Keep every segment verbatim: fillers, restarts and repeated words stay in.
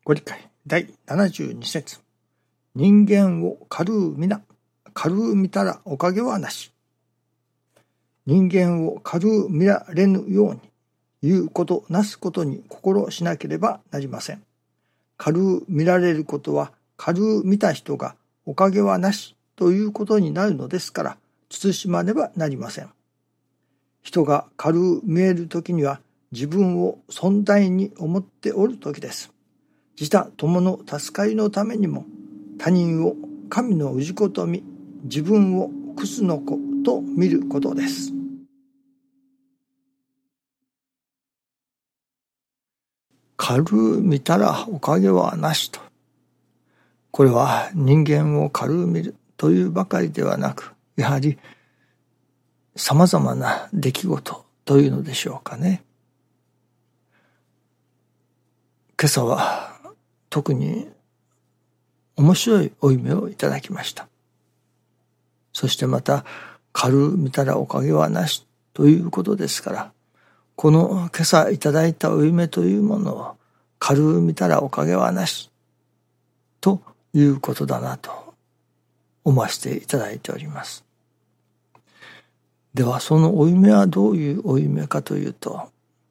ご理解だいななじゅうに節。人間を軽う皆、軽う見たらおかげはなし。人間を軽う見られぬように、言うことなすことに心しなければなりません。軽う見られることは、軽う見た人がおかげはなしということになるのですから、慎まねばなりません。人が軽う見えるときには、自分を尊大に思っておるときです。自他友の助かりのためにも、他人を神の氏子と見、自分をクスの子と見ることです。軽う見たらおかげはなしと。これは人間を軽う見るというばかりではなく、やはり様々な出来事というのでしょうかね。今朝は特に面白いお夢をいただきました。そしてまた軽う見たらおかげはなしということですから、この今朝いただいたお夢というものを軽う見たらおかげはなしということだなと思わせていただいております。ではそのお夢はどういうお夢かというと、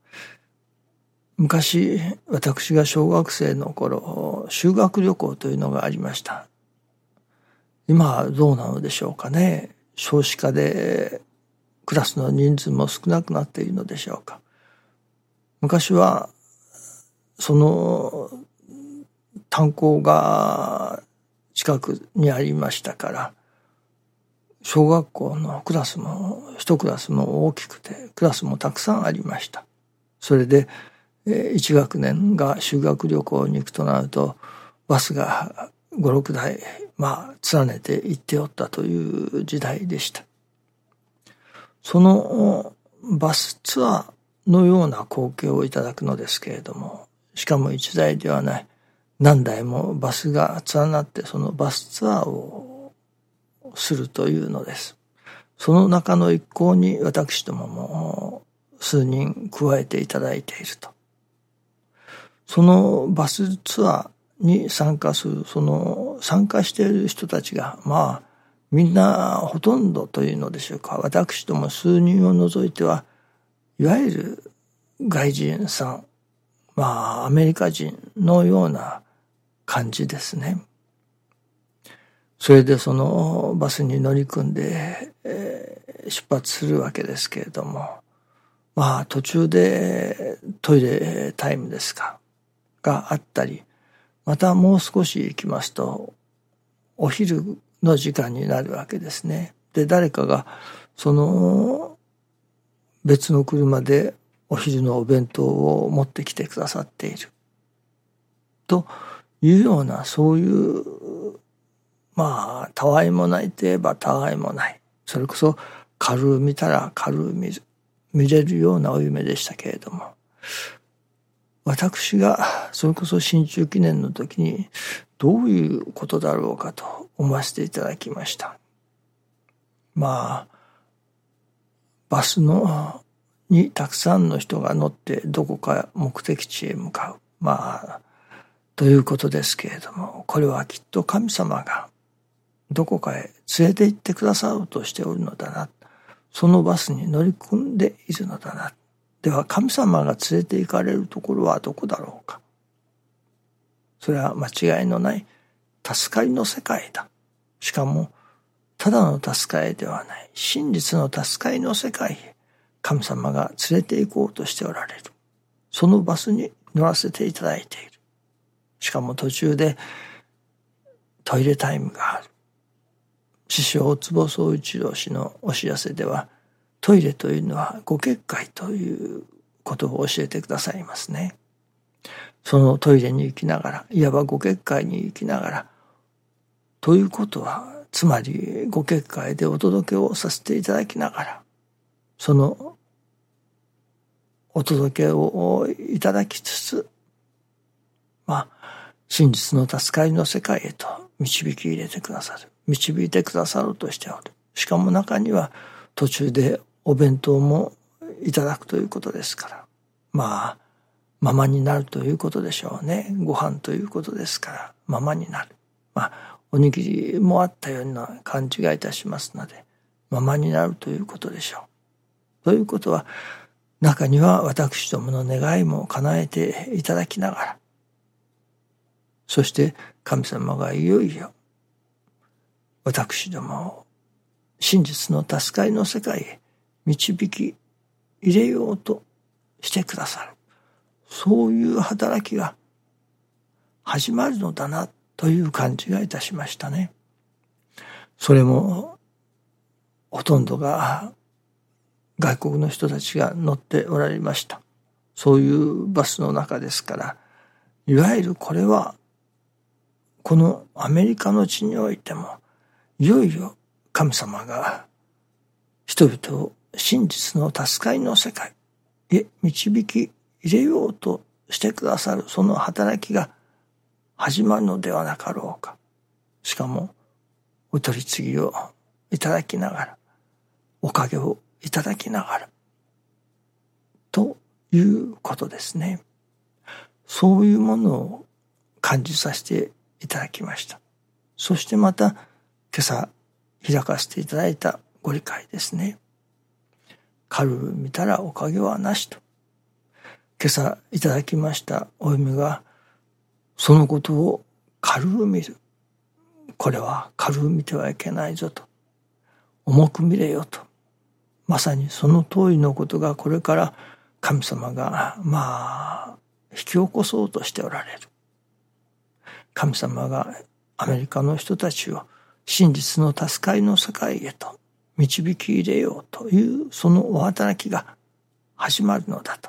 昔私が小学生の頃、修学旅行というのがありました。今はどうなのでしょうかね。少子化でクラスの人数も少なくなっているのでしょうか。昔はその炭鉱が近くにありましたから、小学校のクラスも一クラスも大きくて、クラスもたくさんありました。それで一学年が修学旅行に行くとなると、バスが五六台まあ連ねて行っておったという時代でした。そのバスツアーのような光景をいただくのですけれども、しかも一台ではない、何台もバスが連なってそのバスツアーをするというのです。その中の一行に私どもも数人加えていただいていると。そのバスツアーに参加する、その参加している人たちが、まあみんなほとんどというのでしょうか、私ども数人を除いてはいわゆる外人さん、まあアメリカ人のような感じですね。それでそのバスに乗り組んで、えー、出発するわけですけれども、まあ途中でトイレタイムですかがあったり、またもう少し行きますとお昼の時間になるわけですね。で、誰かがその別の車でお昼のお弁当を持ってきてくださっているというような、そういうまあたわいもないといえばたわいもない、それこそ軽う見たら軽う見る見れるようなお夢でしたけれども、私がそれこそ新中記念の時にどういうことだろうかと思わせていただきました。まあバスのにたくさんの人が乗ってどこか目的地へ向かう、まあということですけれども、これはきっと神様がどこかへ連れて行ってくださろうとしておるのだな、そのバスに乗り込んでいるのだな。では神様が連れて行かれるところはどこだろうか。それは間違いのない助かりの世界だ。しかもただの助かりではない、真実の助かりの世界へ神様が連れて行こうとしておられる。そのバスに乗らせていただいている。しかも途中でトイレタイムがある。師匠坪宗一郎氏のお知らせでは、トイレというのはご結界ということを教えてくださいますね。そのトイレに行きながら、いわばご結界に行きながら、ということはつまりご結界でお届けをさせていただきながら、そのお届けをいただきつつ、まあ真実の助かりの世界へと導き入れてくださる、導いてくださろうとしておる。しかも中には途中でお弁当もいただくということですから、まあままになるということでしょうね。ご飯ということですからままになる。まあおにぎりもあったような感じがいたしますので、ままになるということでしょう。ということは、中には私どもの願いも叶えていただきながら、そして神様がいよいよ私どもを真実の助かりの世界へ導き入れようとしてくださる。そういう働きが始まるのだなという感じがいたしましたね。それもほとんどが外国の人たちが乗っておられました。そういうバスの中ですから、いわゆるこれはこのアメリカの地においてもいよいよ神様が人々を真実の助かりの世界へ導き入れようとしてくださるその働きが始まるのではなかろうか。しかもお取り次ぎをいただきながら、おかげをいただきながらということですね。そういうものを感じさせていただきました。そしてまた今朝開かせていただいたご理解ですね。軽う見たらおかげはなしと。今朝いただきましたお読みが、そのことを軽う見る。これは軽う見てはいけないぞと。重く見れよと。まさにその通りのことがこれから神様がまあ引き起こそうとしておられる。神様がアメリカの人たちを真実の助かりの世界へと導き入れようというそのお働きが始まるのだと。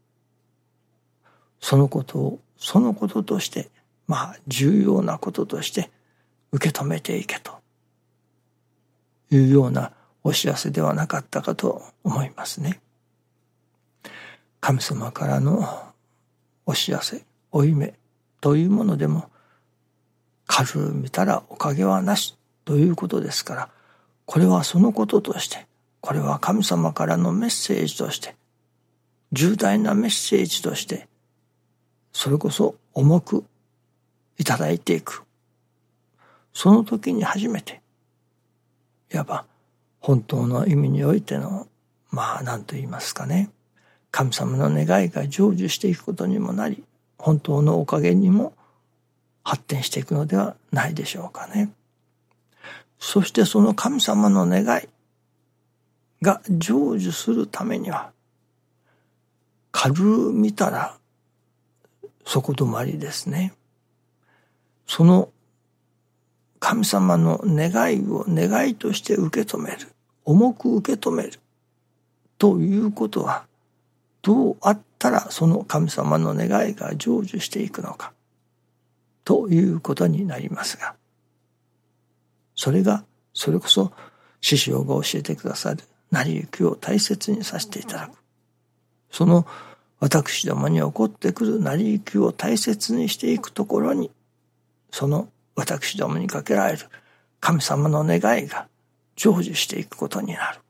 そのことをそのこととしてまあ重要なこととして受け止めていけというようなお知らせではなかったかと思いますね。神様からのお知らせ、お夢というものでも軽う見たらおかげはなしということですから、これはそのこととして、これは神様からのメッセージとして、重大なメッセージとして、それこそ重くいただいていく。その時に初めて、いわば本当の意味においての、まあ何と言いますかね、神様の願いが成就していくことにもなり、本当のおかげにも発展していくのではないでしょうかね。そしてその神様の願いが成就するためには、軽う見たら底止まりですね。その神様の願いを願いとして受け止める、重く受け止めるということは、どうあったらその神様の願いが成就していくのかということになりますが、それがそれこそ師匠が教えてくださる成り行きを大切にさせていただく。その私どもに起こってくる成り行きを大切にしていくところに、その私どもにかけられる神様の願いが成就していくことになる。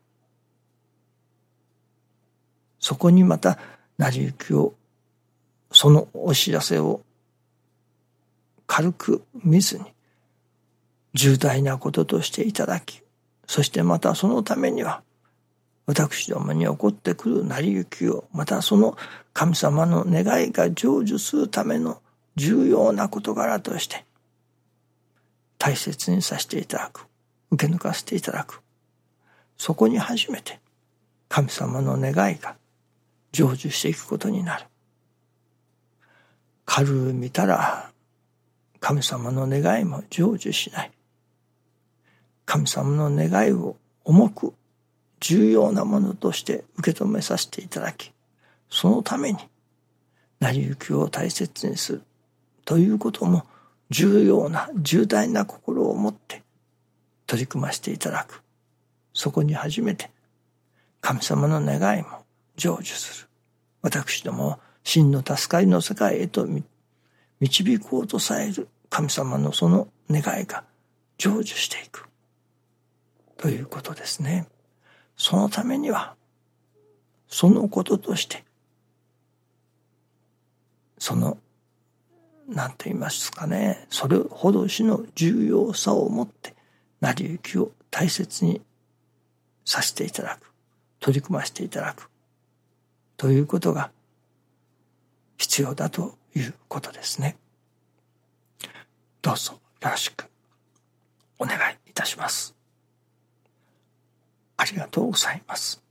そこにまた成り行きを、そのお知らせを軽く見ずに重大なこととしていただき、そしてまたそのためには私どもに起こってくる成り行きを、またその神様の願いが成就するための重要な事柄として大切にさせていただく、受け抜かせていただく。そこに初めて神様の願いが成就していくことになる。軽う見たら神様の願いも成就しない。神様の願いを重く重要なものとして受け止めさせていただき、そのために成り行きを大切にするということも重要な重大な心を持って取り組ませていただく。そこに初めて神様の願いも成就する。私ども真の助かりの世界へと導こうとされる神様のその願いが成就していくということですね。そのためにはそのこととしてその何と言いますかね、それほどしの重要さを持って成り行きを大切にさせていただく、取り組ませていただくということが必要だということですね。どうぞよろしくお願いいたします。ありがとうございます。